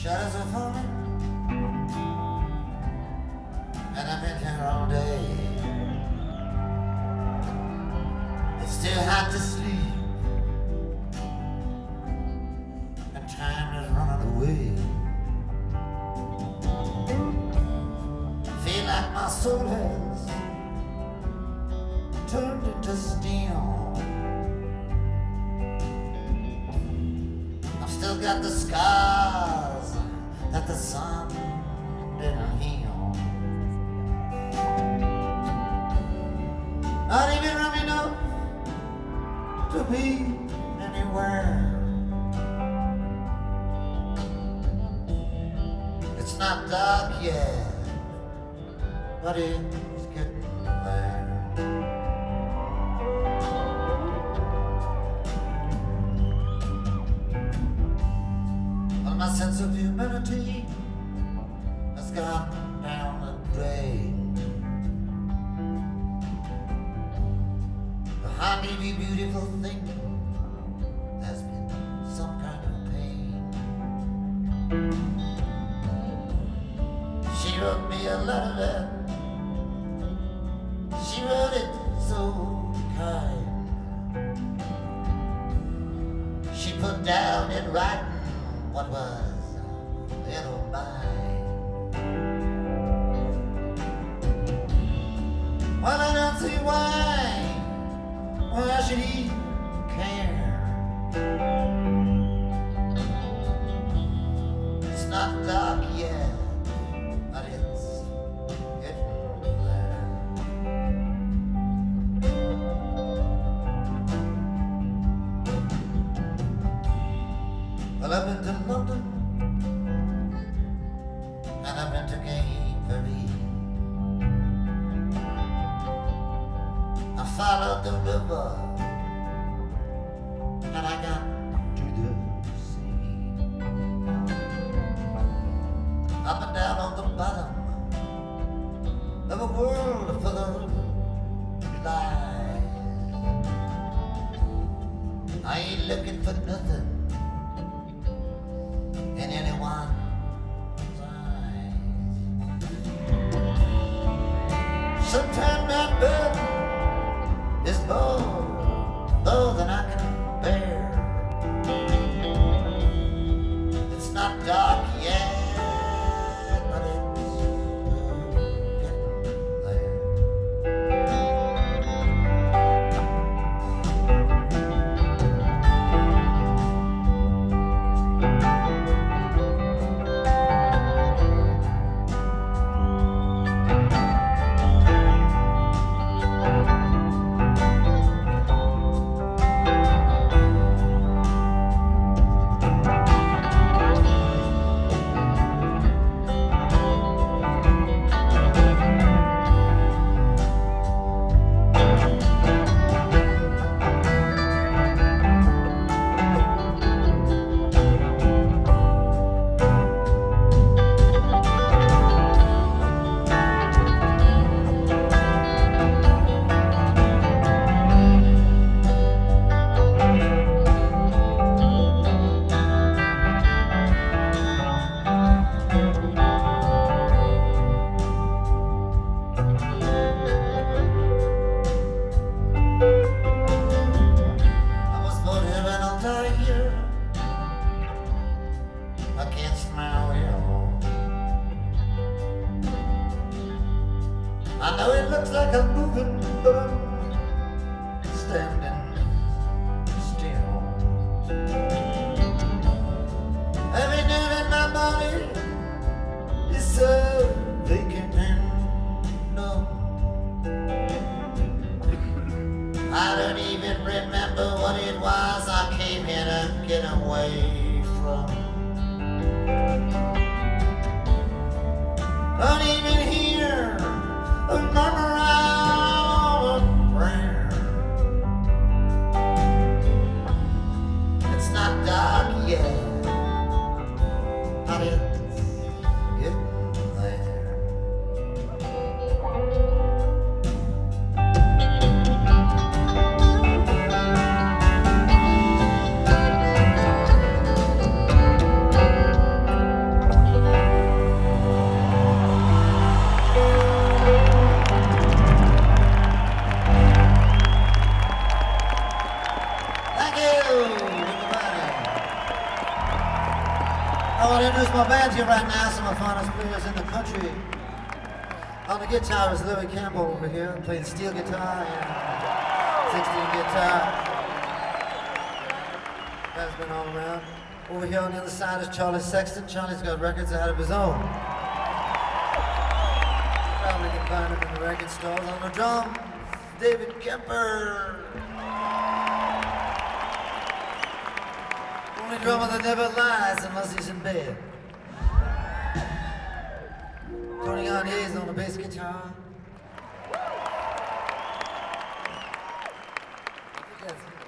Shadows are falling, and I've been here all day. It's still hard to sleep, and time is running away. Feel like my soul has turned into steel. I've still got the scars that the sun didn't heal. Not even rough enough to be anywhere. It's not dark yet, but it's getting there. Well, my sense of humanity has gone down the drain. Behind every beautiful thing there's been some kind of pain. She wrote me a letter, she wrote it so kind. She put down in writing what was in her mind. Well, I don't see why should he care? It's not dark yet, but it's getting there. Well, I've been to London, and I've been to Cambridge. I followed the river, and I got to the sea. Up and down on the bottom of a world full of lies. I ain't looking for nothing in anyone's eyes. Sometimes my burden is more than I can bear. It's not dark yet, but it's getting there. Against my will, I know it looks like I'm moving, but I'm standing still. Every nerve in my body is so vacant and numb. I don't even remember what it was I came here to get away from. Don't even hear a murmur of prayer. It's not dark yet, but it's getting there. to you right now some of the finest players in the country. On the guitar is Louis Campbell over here, playing steel guitar and 16 guitar. That's been all around. Over here on the other side is Charlie Sexton. Charlie's got records out of his own. Probably can find him in the record stores. On the drum, David Kemper. Only drummer that never lies unless he's in bed. Tony Garnier's on the bass guitar. I think that's